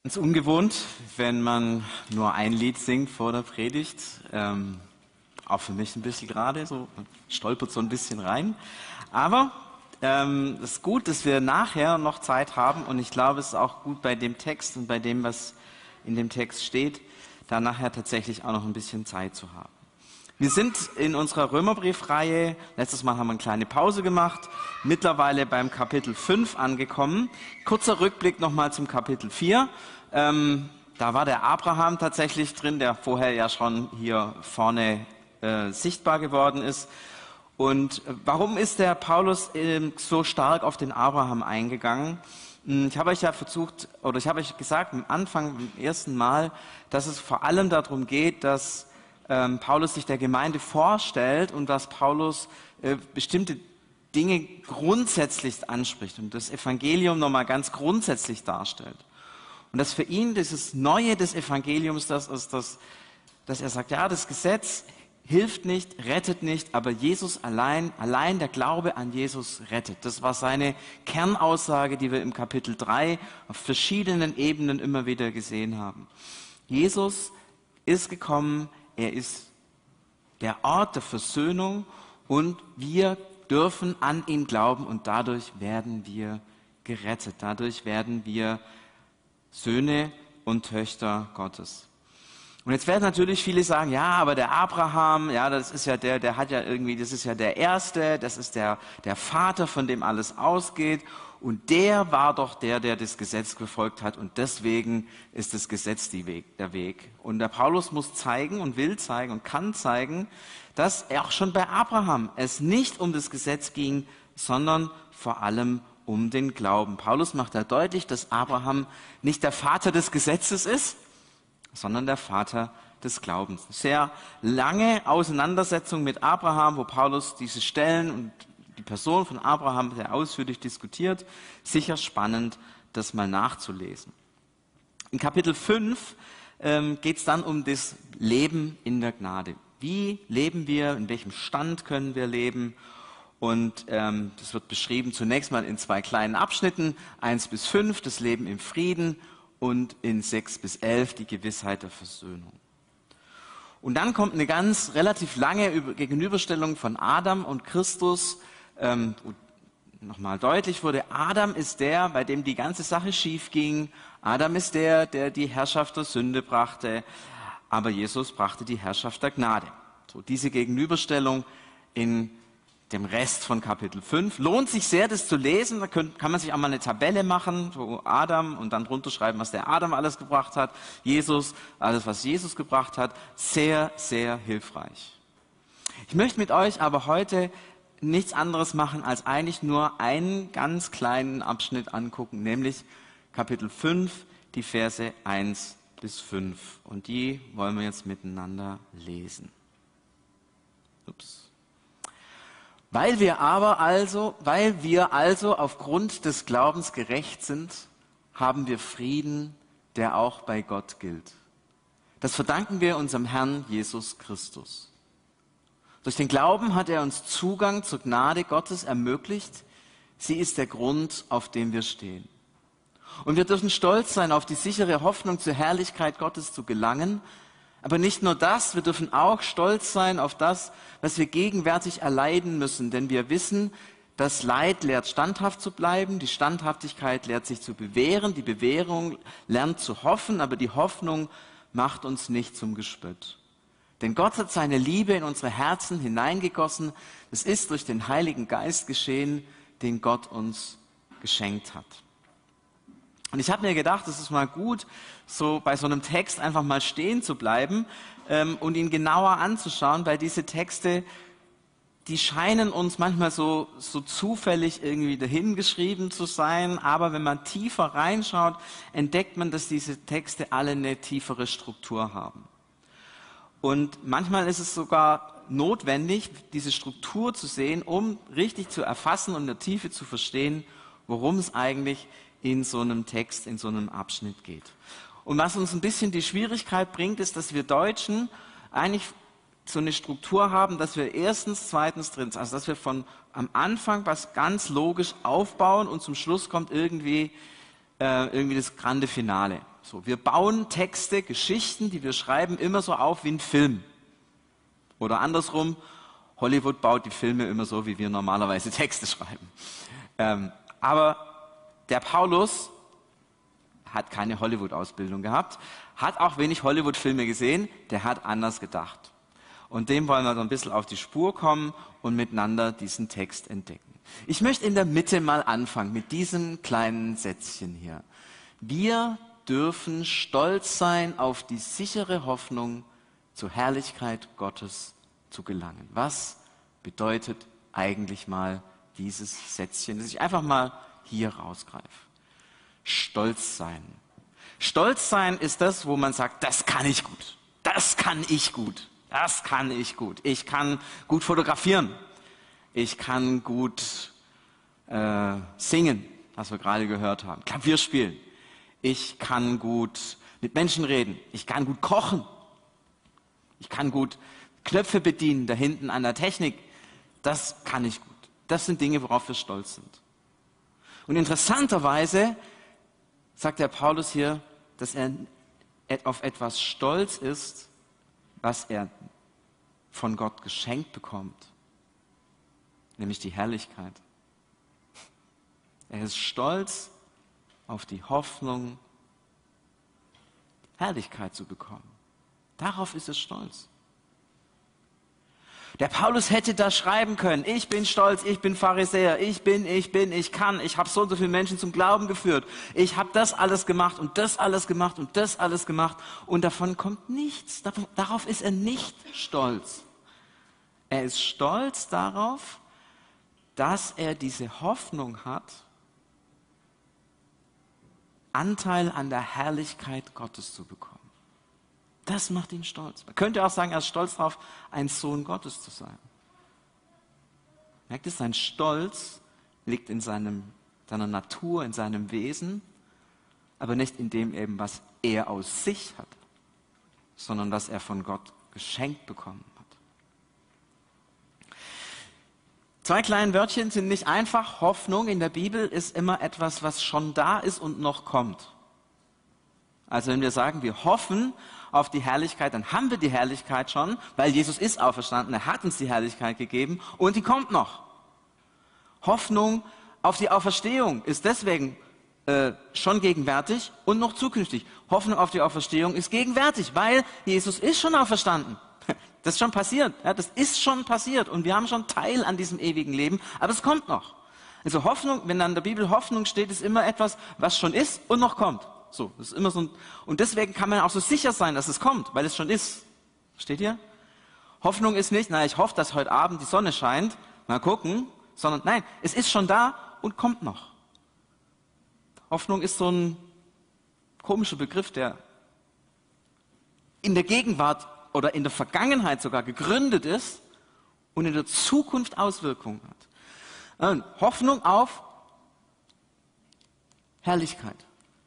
Es ist ungewohnt, wenn man nur ein Lied singt vor der Predigt. Auch für mich ein bisschen gerade, so man stolpert so ein bisschen rein. Aber es ist gut, dass wir nachher noch Zeit haben und ich glaube, es ist auch gut bei dem Text und bei dem, was in dem Text steht, da nachher tatsächlich auch noch ein bisschen Zeit zu haben. Wir sind in unserer Römerbriefreihe, letztes Mal haben wir eine kleine Pause gemacht, mittlerweile beim Kapitel 5 angekommen. Kurzer Rückblick nochmal zum Kapitel 4. Da war der Abraham tatsächlich drin, der vorher ja schon hier vorne sichtbar geworden ist. Und warum ist der Paulus so stark auf den Abraham eingegangen? Ich habe euch ja gesagt am Anfang, beim ersten Mal, dass es vor allem darum geht, dass Paulus sich der Gemeinde vorstellt und dass Paulus bestimmte Dinge grundsätzlich anspricht und das Evangelium nochmal ganz grundsätzlich darstellt. Und dass für ihn dieses Neue des Evangeliums das ist, dass er sagt, ja, das Gesetz hilft nicht, rettet nicht, aber Jesus allein der Glaube an Jesus rettet. Das war seine Kernaussage, die wir im Kapitel 3 auf verschiedenen Ebenen immer wieder gesehen haben. Jesus ist gekommen, er ist der Ort der Versöhnung und wir dürfen an ihn glauben und dadurch werden wir gerettet. Dadurch werden wir Söhne und Töchter Gottes. Und jetzt werden natürlich viele sagen, ja, aber der Abraham, ja, das ist ja der hat ja irgendwie, das ist ja der Erste, das ist der Vater, von dem alles ausgeht. Und der war doch der das Gesetz befolgt hat und deswegen ist das Gesetz der Weg. Und der Paulus muss zeigen und will zeigen und kann zeigen, dass auch schon bei Abraham es nicht um das Gesetz ging, sondern vor allem um den Glauben. Paulus macht da deutlich, dass Abraham nicht der Vater des Gesetzes ist, sondern der Vater des Glaubens. Sehr lange Auseinandersetzung mit Abraham, wo Paulus diese Stellen und die Person von Abraham sehr ausführlich diskutiert. Sicher spannend, das mal nachzulesen. In Kapitel 5 geht es dann um das Leben in der Gnade. Wie leben wir, in welchem Stand können wir leben? Und das wird beschrieben zunächst mal in 2 kleinen Abschnitten, 1 bis 5, das Leben im Frieden und in 6 bis 11 die Gewissheit der Versöhnung. Und dann kommt eine ganz relativ lange Gegenüberstellung von Adam und Christus, wo nochmal deutlich wurde, Adam ist der, bei dem die ganze Sache schief ging. Adam ist der die Herrschaft der Sünde brachte, aber Jesus brachte die Herrschaft der Gnade. So, diese Gegenüberstellung in dem Rest von Kapitel 5. Lohnt sich sehr, das zu lesen. Da kann man sich auch mal eine Tabelle machen, so Adam und dann drunter schreiben, was der Adam alles gebracht hat. Jesus, alles, was Jesus gebracht hat. Sehr, sehr hilfreich. Ich möchte mit euch aber heute nichts anderes machen, als eigentlich nur einen ganz kleinen Abschnitt angucken, nämlich Kapitel 5, die Verse 1 bis 5. Und die wollen wir jetzt miteinander lesen. Weil wir also aufgrund des Glaubens gerecht sind, haben wir Frieden, der auch bei Gott gilt. Das verdanken wir unserem Herrn Jesus Christus. Durch den Glauben hat er uns Zugang zur Gnade Gottes ermöglicht. Sie ist der Grund, auf dem wir stehen. Und wir dürfen stolz sein auf die sichere Hoffnung, zur Herrlichkeit Gottes zu gelangen. Aber nicht nur das, wir dürfen auch stolz sein auf das, was wir gegenwärtig erleiden müssen. Denn wir wissen, das Leid lehrt standhaft zu bleiben, die Standhaftigkeit lehrt sich zu bewähren, die Bewährung lernt zu hoffen, aber die Hoffnung macht uns nicht zum Gespött. Denn Gott hat seine Liebe in unsere Herzen hineingegossen. Es ist durch den Heiligen Geist geschehen, den Gott uns geschenkt hat. Und ich habe mir gedacht, es ist mal gut, so bei so einem Text einfach mal stehen zu bleiben und ihn genauer anzuschauen, weil diese Texte, die scheinen uns manchmal so zufällig irgendwie dahingeschrieben zu sein, aber wenn man tiefer reinschaut, entdeckt man, dass diese Texte alle eine tiefere Struktur haben. Und manchmal ist es sogar notwendig, diese Struktur zu sehen, um richtig zu erfassen und in der Tiefe zu verstehen, worum es eigentlich in so einem Text, in so einem Abschnitt geht. Und was uns ein bisschen die Schwierigkeit bringt, ist, dass wir Deutschen eigentlich so eine Struktur haben, dass wir erstens, zweitens, drittens, also dass wir von am Anfang was ganz logisch aufbauen und zum Schluss kommt irgendwie das grande Finale. So, wir bauen Texte, Geschichten, die wir schreiben, immer so auf wie ein Film. Oder andersrum, Hollywood baut die Filme immer so, wie wir normalerweise Texte schreiben. Aber der Paulus hat keine Hollywood-Ausbildung gehabt, hat auch wenig Hollywood-Filme gesehen, der hat anders gedacht. Und dem wollen wir so ein bisschen auf die Spur kommen und miteinander diesen Text entdecken. Ich möchte in der Mitte mal anfangen mit diesem kleinen Sätzchen hier. Wir dürfen stolz sein auf die sichere Hoffnung, zur Herrlichkeit Gottes zu gelangen. Was bedeutet eigentlich mal dieses Sätzchen, das ich einfach mal hier rausgreife? Stolz sein. Stolz sein ist das, wo man sagt, das kann ich gut. Das kann ich gut. Das kann ich gut. Ich kann gut fotografieren. Ich kann gut singen, was wir gerade gehört haben. Klavier spielen. Ich kann gut mit Menschen reden. Ich kann gut kochen. Ich kann gut Knöpfe bedienen, da hinten an der Technik. Das kann ich gut. Das sind Dinge, worauf wir stolz sind. Und interessanterweise sagt der Paulus hier, dass er auf etwas stolz ist, was er von Gott geschenkt bekommt, nämlich die Herrlichkeit. Er ist stolz auf die Hoffnung, Herrlichkeit zu bekommen. Darauf ist er stolz. Der Paulus hätte da schreiben können, ich bin stolz, ich bin Pharisäer, ich kann, ich habe so und so viele Menschen zum Glauben geführt, ich habe das alles gemacht und das alles gemacht und das alles gemacht und davon kommt nichts. Darauf ist er nicht stolz. Er ist stolz darauf, dass er diese Hoffnung hat, Anteil an der Herrlichkeit Gottes zu bekommen. Das macht ihn stolz. Man könnte auch sagen, er ist stolz darauf, ein Sohn Gottes zu sein. Merkt ihr, sein Stolz liegt in seiner Natur, in seinem Wesen, aber nicht in dem eben, was er aus sich hat, sondern was er von Gott geschenkt bekommen hat. Zwei kleine Wörtchen sind nicht einfach. Hoffnung in der Bibel ist immer etwas, was schon da ist und noch kommt. Also wenn wir sagen, wir hoffen auf die Herrlichkeit, dann haben wir die Herrlichkeit schon, weil Jesus ist auferstanden, er hat uns die Herrlichkeit gegeben und die kommt noch. Hoffnung auf die Auferstehung ist deswegen schon gegenwärtig und noch zukünftig. Hoffnung auf die Auferstehung ist gegenwärtig, weil Jesus ist schon auferstanden. Das ist schon passiert, ja, das ist schon passiert und wir haben schon Teil an diesem ewigen Leben, aber es kommt noch. Also Hoffnung, wenn an der Bibel Hoffnung steht, ist immer etwas, was schon ist und noch kommt. So, das ist immer so und deswegen kann man auch so sicher sein, dass es kommt, weil es schon ist. Versteht ihr? Hoffnung ist nicht, ich hoffe, dass heute Abend die Sonne scheint, mal gucken, sondern nein, es ist schon da und kommt noch. Hoffnung ist so ein komischer Begriff, der in der Gegenwart oder in der Vergangenheit sogar gegründet ist und in der Zukunft Auswirkungen hat. Hoffnung auf Herrlichkeit.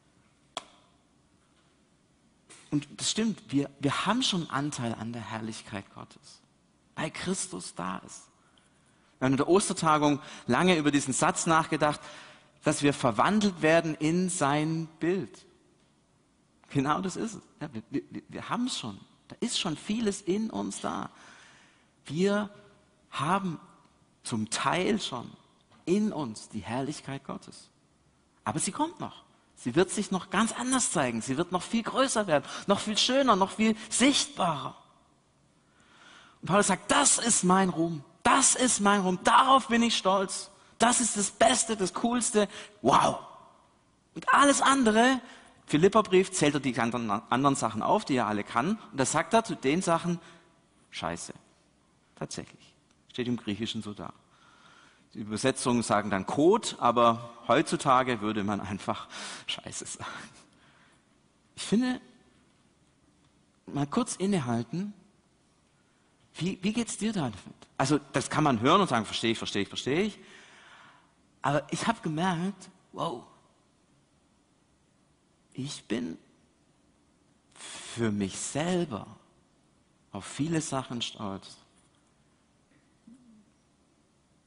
Und das stimmt, wir haben schon Anteil an der Herrlichkeit Gottes, weil Christus da ist. Wir haben in der Ostertagung lange über diesen Satz nachgedacht, dass wir verwandelt werden in sein Bild. Genau das ist es. Ja, wir haben es schon. Da ist schon vieles in uns da. Wir haben zum Teil schon in uns die Herrlichkeit Gottes. Aber sie kommt noch. Sie wird sich noch ganz anders zeigen. Sie wird noch viel größer werden, noch viel schöner, noch viel sichtbarer. Und Paulus sagt, das ist mein Ruhm. Das ist mein Ruhm. Darauf bin ich stolz. Das ist das Beste, das Coolste. Wow. Und alles andere, Philipperbrief zählt er die anderen Sachen auf, die er alle kann. Und da sagt er zu den Sachen, Scheiße. Tatsächlich. Steht im Griechischen so da. Die Übersetzungen sagen dann Kot, aber heutzutage würde man einfach Scheiße sagen. Ich finde, mal kurz innehalten, wie geht's dir damit? Also das kann man hören und sagen, verstehe ich. Aber ich habe gemerkt, wow, ich bin für mich selber auf viele Sachen stolz.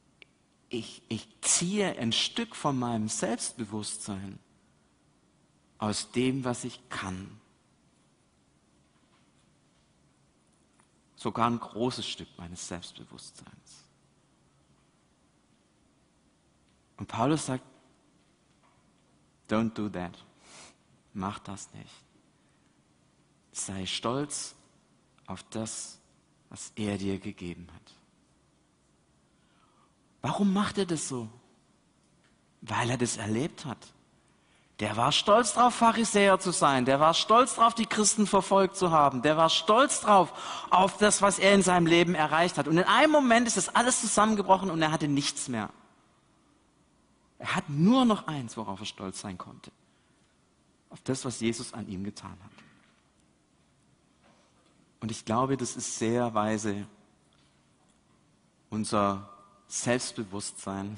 Ich ziehe ein Stück von meinem Selbstbewusstsein aus dem, was ich kann. Sogar ein großes Stück meines Selbstbewusstseins. Und Paulus sagt, don't do that. Mach das nicht. Sei stolz auf das, was er dir gegeben hat. Warum macht er das so? Weil er das erlebt hat. Der war stolz drauf, Pharisäer zu sein. Der war stolz drauf, die Christen verfolgt zu haben. Der war stolz drauf, auf das, was er in seinem Leben erreicht hat. Und in einem Moment ist das alles zusammengebrochen und er hatte nichts mehr. Er hat nur noch eins, worauf er stolz sein konnte. Auf das, was Jesus an ihm getan hat. Und ich glaube, das ist sehr weise, unser Selbstbewusstsein,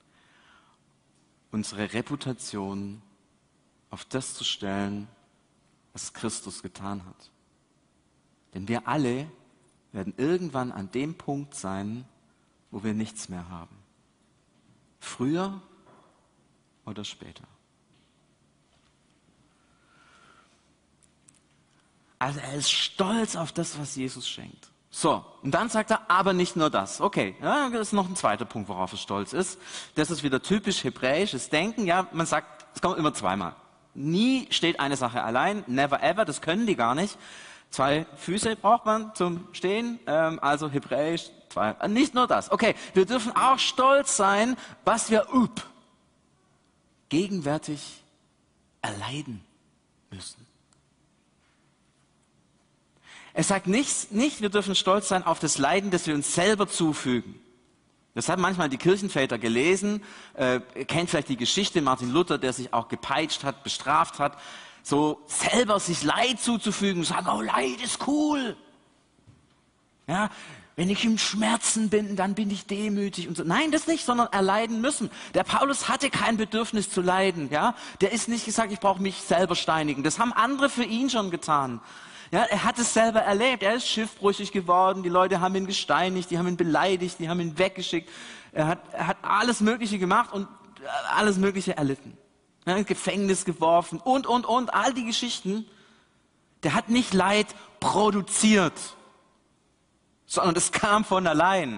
unsere Reputation auf das zu stellen, was Christus getan hat. Denn wir alle werden irgendwann an dem Punkt sein, wo wir nichts mehr haben. Früher oder später. Also er ist stolz auf das, was Jesus schenkt. So, und dann sagt er, aber nicht nur das. Okay, ja, das ist noch ein zweiter Punkt, worauf er stolz ist. Das ist wieder typisch hebräisches Denken. Ja, man sagt, es kommt immer zweimal. Nie steht eine Sache allein, never ever, das können die gar nicht. 2 Füße braucht man zum Stehen, also hebräisch, 2. Nicht nur das. Okay, wir dürfen auch stolz sein, was wir gegenwärtig erleiden müssen. Es sagt nicht, wir dürfen stolz sein auf das Leiden, das wir uns selber zufügen. Das haben manchmal die Kirchenväter gelesen, kennt vielleicht die Geschichte Martin Luther, der sich auch gepeitscht hat, bestraft hat, so selber sich Leid zuzufügen und sagen, oh, Leid ist cool. Ja, wenn ich im Schmerzen bin, dann bin ich demütig und so. Nein, das nicht, sondern erleiden müssen. Der Paulus hatte kein Bedürfnis zu leiden. Ja, der ist nicht gesagt, ich brauche mich selber steinigen. Das haben andere für ihn schon getan. Ja, er hat es selber erlebt. Er ist schiffbrüchig geworden. Die Leute haben ihn gesteinigt, die haben ihn beleidigt, die haben ihn weggeschickt. Er hat alles Mögliche gemacht und alles Mögliche erlitten. Ja, ins Gefängnis geworfen und. All die Geschichten. Der hat nicht Leid produziert, sondern es kam von allein.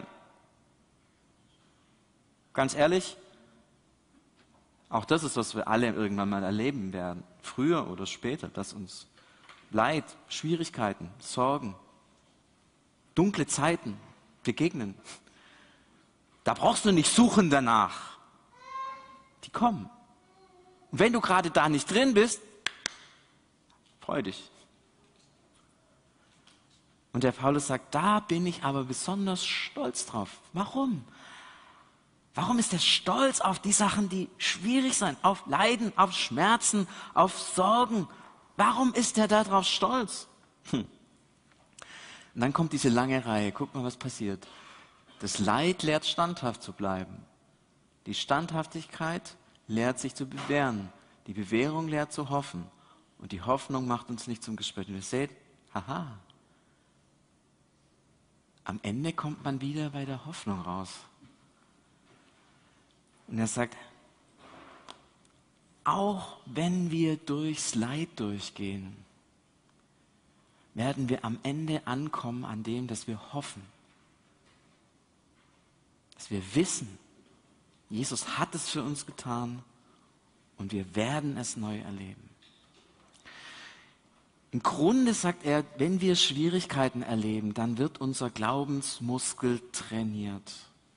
Ganz ehrlich, auch das ist, was wir alle irgendwann mal erleben werden. Früher oder später, dass uns Leid, Schwierigkeiten, Sorgen, dunkle Zeiten begegnen. Da brauchst du nicht suchen danach. Die kommen. Und wenn du gerade da nicht drin bist, freu dich. Und der Paulus sagt, da bin ich aber besonders stolz drauf. Warum? Warum ist er stolz auf die Sachen, die schwierig sind? Auf Leiden, auf Schmerzen, auf Sorgen. Warum ist er darauf stolz? Und dann kommt diese lange Reihe. Guck mal, was passiert. Das Leid lehrt standhaft zu bleiben. Die Standhaftigkeit lehrt sich zu bewähren. Die Bewährung lehrt zu hoffen. Und die Hoffnung macht uns nicht zum Gespött. Und ihr seht, haha, am Ende kommt man wieder bei der Hoffnung raus. Und er sagt, auch wenn wir durchs Leid durchgehen, werden wir am Ende ankommen an dem, dass wir hoffen. Dass wir wissen, Jesus hat es für uns getan und wir werden es neu erleben. Im Grunde sagt er, wenn wir Schwierigkeiten erleben, dann wird unser Glaubensmuskel trainiert.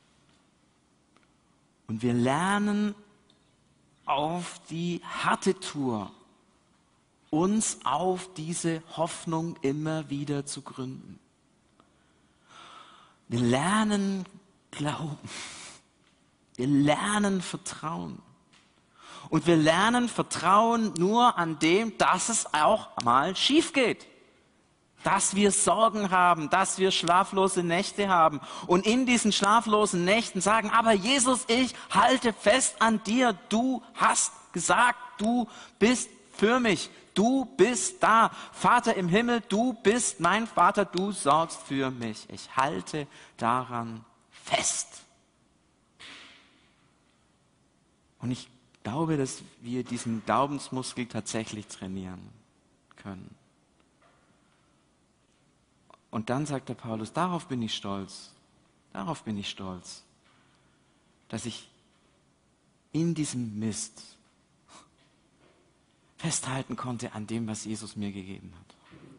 Und wir lernen auf die harte Tour, uns auf diese Hoffnung immer wieder zu gründen. Wir lernen Glauben. Wir lernen Vertrauen. Und wir lernen Vertrauen nur an dem, dass es auch mal schief geht. Dass wir Sorgen haben, dass wir schlaflose Nächte haben. Und in diesen schlaflosen Nächten sagen, aber Jesus, ich halte fest an dir. Du hast gesagt, du bist für mich. Du bist da. Vater im Himmel, du bist mein Vater, du sorgst für mich. Ich halte daran fest. Und glaube, dass wir diesen Glaubensmuskel tatsächlich trainieren können. Und dann sagt der Paulus, darauf bin ich stolz, dass ich in diesem Mist festhalten konnte an dem, was Jesus mir gegeben hat.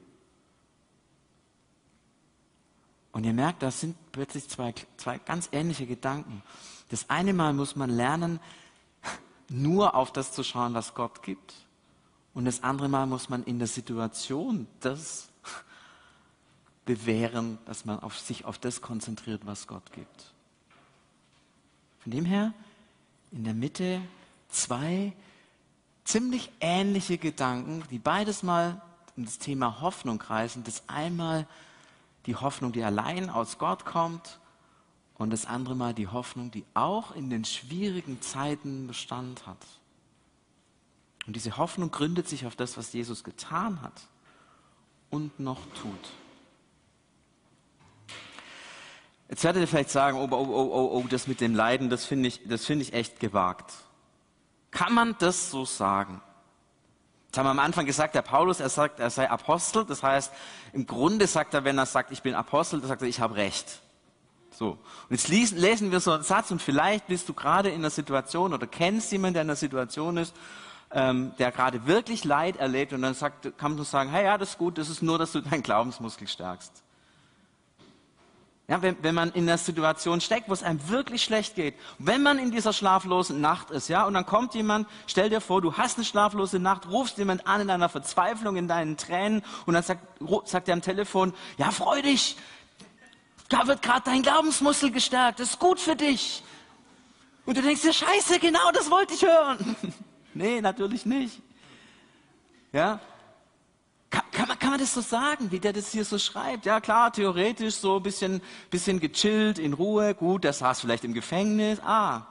Und ihr merkt, das sind plötzlich zwei ganz ähnliche Gedanken. Das eine Mal muss man lernen, nur auf das zu schauen, was Gott gibt. Und das andere Mal muss man in der Situation das bewähren, dass man sich auf das konzentriert, was Gott gibt. Von dem her, in der Mitte zwei ziemlich ähnliche Gedanken, die beides mal um das Thema Hoffnung kreisen. Das einmal die Hoffnung, die allein aus Gott kommt, und das andere Mal die Hoffnung, die auch in den schwierigen Zeiten Bestand hat. Und diese Hoffnung gründet sich auf das, was Jesus getan hat und noch tut. Jetzt werdet ihr vielleicht sagen, oh, das mit dem Leiden, das finde ich echt gewagt. Kann man das so sagen? Jetzt haben wir am Anfang gesagt, der Paulus, er sagt, er sei Apostel. Das heißt, im Grunde sagt er, wenn er sagt, ich bin Apostel, dann sagt er, ich habe Recht. So. Und jetzt lesen wir so einen Satz und vielleicht bist du gerade in einer Situation oder kennst jemanden, der in einer Situation ist, der gerade wirklich Leid erlebt, und dann kann man sagen, hey, ja, das ist gut, das ist nur, dass du deinen Glaubensmuskel stärkst. Ja, wenn man in einer Situation steckt, wo es einem wirklich schlecht geht, wenn man in dieser schlaflosen Nacht ist, ja, und dann kommt jemand, stell dir vor, du hast eine schlaflose Nacht, rufst jemand an in deiner Verzweiflung, in deinen Tränen, und dann sagt er am Telefon, ja, freu dich, da wird gerade dein Glaubensmuskel gestärkt, das ist gut für dich. Und du denkst dir, scheiße, genau das wollte ich hören. Nee, natürlich nicht. Ja? Kann man das so sagen, wie der das hier so schreibt? Ja klar, theoretisch so ein bisschen gechillt, in Ruhe. Gut, der saß vielleicht im Gefängnis.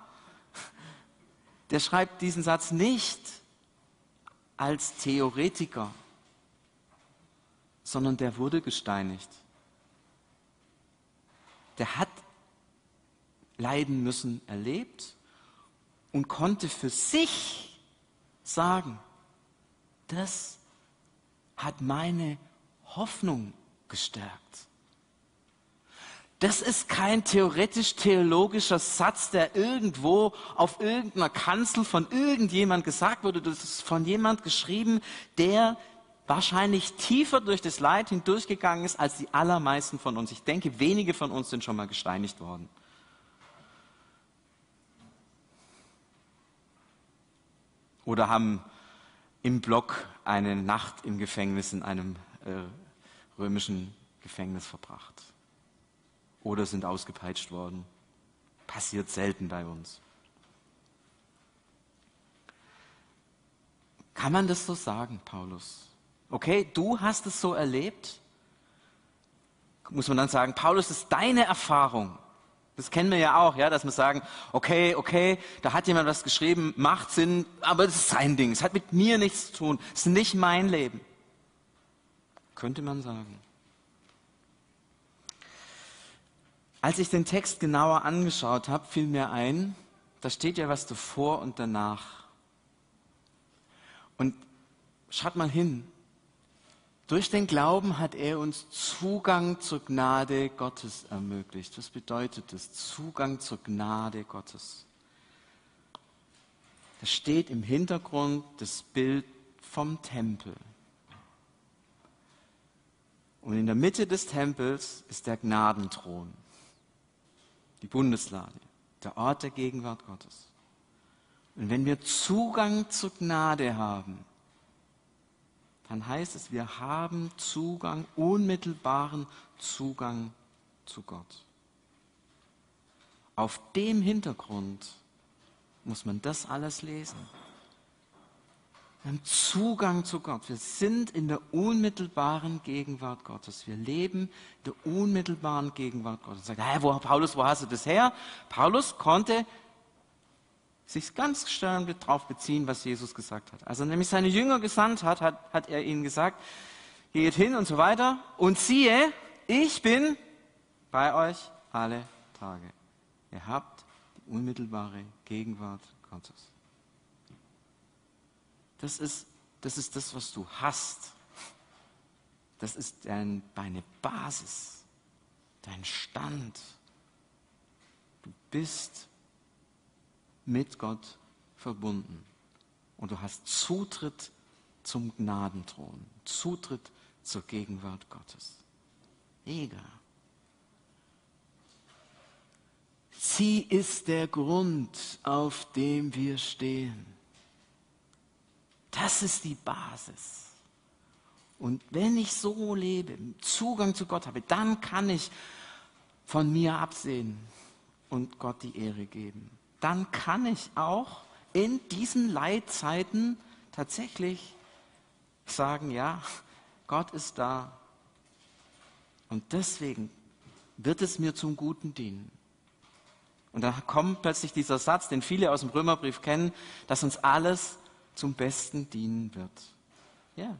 Der schreibt diesen Satz nicht als Theoretiker, sondern der wurde gesteinigt. Der hat leiden müssen erlebt und konnte für sich sagen, das hat meine Hoffnung gestärkt. Das ist kein theoretisch-theologischer Satz, der irgendwo auf irgendeiner Kanzel von irgendjemand gesagt wurde. Das ist von jemand geschrieben, der wahrscheinlich tiefer durch das Leid hindurchgegangen ist als die allermeisten von uns. Ich denke, wenige von uns sind schon mal gesteinigt worden. Oder haben im Block eine Nacht im Gefängnis in einem römischen Gefängnis verbracht. Oder sind ausgepeitscht worden. Passiert selten bei uns. Kann man das so sagen, Paulus? Okay, du hast es so erlebt? Muss man dann sagen, Paulus, das ist deine Erfahrung. Das kennen wir ja auch, ja, dass wir sagen, okay, da hat jemand was geschrieben, macht Sinn, aber das ist sein Ding, es hat mit mir nichts zu tun, es ist nicht mein Leben. Könnte man sagen. Als ich den Text genauer angeschaut habe, fiel mir ein, da steht ja was davor und danach. Und schaut mal hin. Durch den Glauben hat er uns Zugang zur Gnade Gottes ermöglicht. Was bedeutet das? Zugang zur Gnade Gottes. Da steht im Hintergrund das Bild vom Tempel. Und in der Mitte des Tempels ist der Gnadenthron, die Bundeslade, der Ort der Gegenwart Gottes. Und wenn wir Zugang zur Gnade haben, dann heißt es, wir haben Zugang, unmittelbaren Zugang zu Gott. Auf dem Hintergrund muss man das alles lesen. Wir haben Zugang zu Gott. Wir sind in der unmittelbaren Gegenwart Gottes. Wir leben in der unmittelbaren Gegenwart Gottes. Sagt, Paulus, wo hast du das her? Paulus konnte sich ganz stark darauf beziehen, was Jesus gesagt hat. Als er nämlich seine Jünger gesandt hat, hat er ihnen gesagt, geht hin und so weiter. Und siehe, ich bin bei euch alle Tage. Ihr habt die unmittelbare Gegenwart Gottes. Das ist das, was du hast. Das ist deine Basis, dein Stand. Du bist mit Gott verbunden. Und du hast Zutritt zum Gnadenthron, Zutritt zur Gegenwart Gottes. Mega. Sie ist der Grund, auf dem wir stehen. Das ist die Basis. Und wenn ich so lebe, Zugang zu Gott habe, dann kann ich von mir absehen und Gott die Ehre geben. Dann kann ich auch in diesen Leidzeiten tatsächlich sagen, ja, Gott ist da. Und deswegen wird es mir zum Guten dienen. Und da kommt plötzlich dieser Satz, den viele aus dem Römerbrief kennen, dass uns alles zum Besten dienen wird. Ja.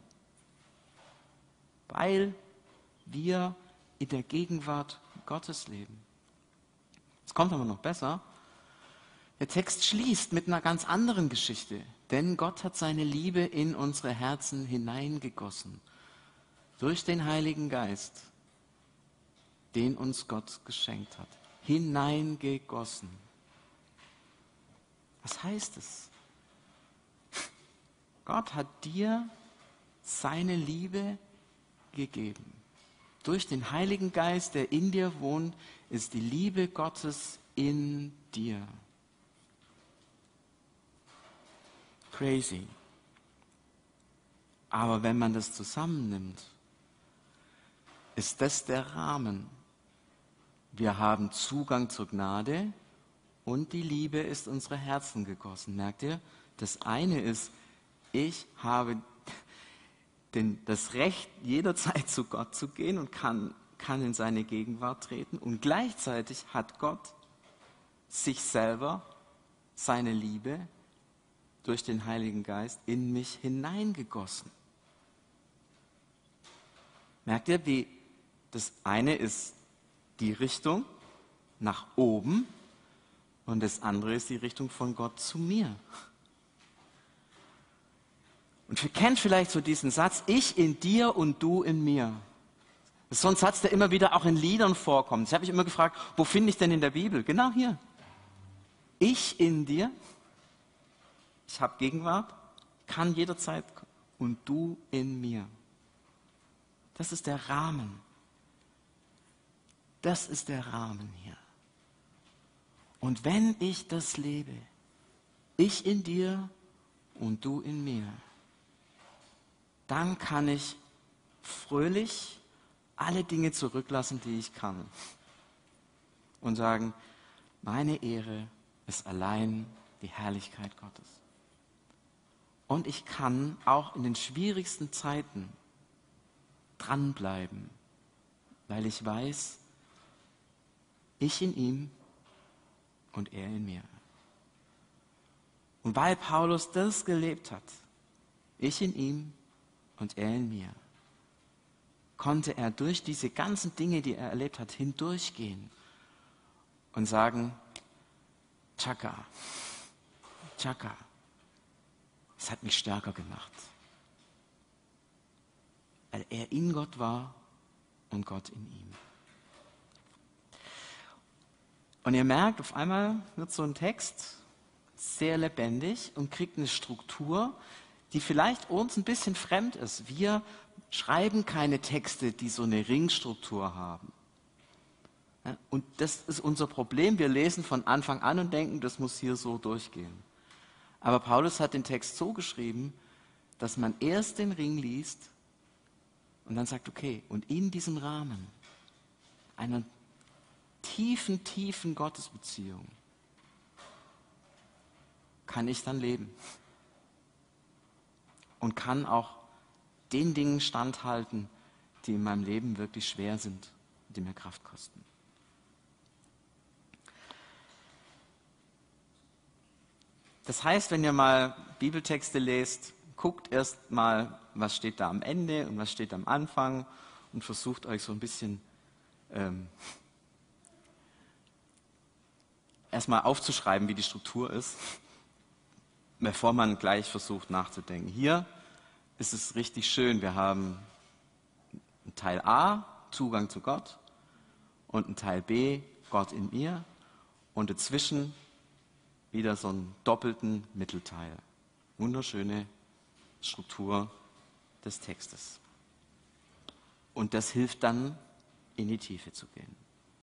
Weil wir in der Gegenwart Gottes leben. Es kommt aber noch besser. Der Text schließt mit einer ganz anderen Geschichte. Denn Gott hat seine Liebe in unsere Herzen hineingegossen. Durch den Heiligen Geist, den uns Gott geschenkt hat. Hineingegossen. Was heißt es? Gott hat dir seine Liebe gegeben. Durch den Heiligen Geist, der in dir wohnt, ist die Liebe Gottes in dir. Crazy. Aber wenn man das zusammennimmt, ist das der Rahmen. Wir haben Zugang zur Gnade und die Liebe ist unsere Herzen gegossen. Merkt ihr? Das eine ist, ich habe das Recht, jederzeit zu Gott zu gehen und kann in seine Gegenwart treten. Und gleichzeitig hat Gott sich selber, seine Liebe, durch den Heiligen Geist in mich hineingegossen. Merkt ihr, wie das eine ist die Richtung nach oben und das andere ist die Richtung von Gott zu mir. Und ihr kennt vielleicht so diesen Satz, ich in dir und du in mir. Das ist so ein Satz, der immer wieder auch in Liedern vorkommt. Ich habe mich immer gefragt, wo finde ich denn in der Bibel? Genau hier. Ich in dir, ich habe Gegenwart, kann jederzeit und du in mir. Das ist der Rahmen. Das ist der Rahmen hier. Und wenn ich das lebe, ich in dir und du in mir, dann kann ich fröhlich alle Dinge zurücklassen, die ich kann. Und sagen, meine Ehre ist allein die Herrlichkeit Gottes. Und ich kann auch in den schwierigsten Zeiten dranbleiben, weil ich weiß, ich in ihm und er in mir. Und weil Paulus das gelebt hat, ich in ihm und er in mir, konnte er durch diese ganzen Dinge, die er erlebt hat, hindurchgehen und sagen, Chaka, Chaka, es hat mich stärker gemacht. Weil er in Gott war und Gott in ihm. Und ihr merkt, auf einmal wird so ein Text sehr lebendig und kriegt eine Struktur, die vielleicht uns ein bisschen fremd ist. Wir schreiben keine Texte, die so eine Ringstruktur haben. Ja, und das ist unser Problem. Wir lesen von Anfang an und denken, das muss hier so durchgehen. Aber Paulus hat den Text so geschrieben, dass man erst den Ring liest und dann sagt, okay, und in diesem Rahmen einer tiefen, tiefen Gottesbeziehung kann ich dann leben und kann auch den Dingen standhalten, die in meinem Leben wirklich schwer sind, die mir Kraft kosten. Das heißt, wenn ihr mal Bibeltexte lest, guckt erst mal, was steht da am Ende und was steht am Anfang und versucht euch so ein bisschen erstmal aufzuschreiben, wie die Struktur ist. bevor man gleich versucht nachzudenken. Hier ist es richtig schön. Wir haben einen Teil A, Zugang zu Gott, und einen Teil B, Gott in mir, und dazwischen wieder so einen doppelten Mittelteil. Wunderschöne Struktur des Textes. Und das hilft dann, in die Tiefe zu gehen.